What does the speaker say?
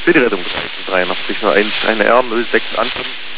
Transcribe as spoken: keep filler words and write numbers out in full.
Für die Rettung drei null drei, eine R null sechs ankommen.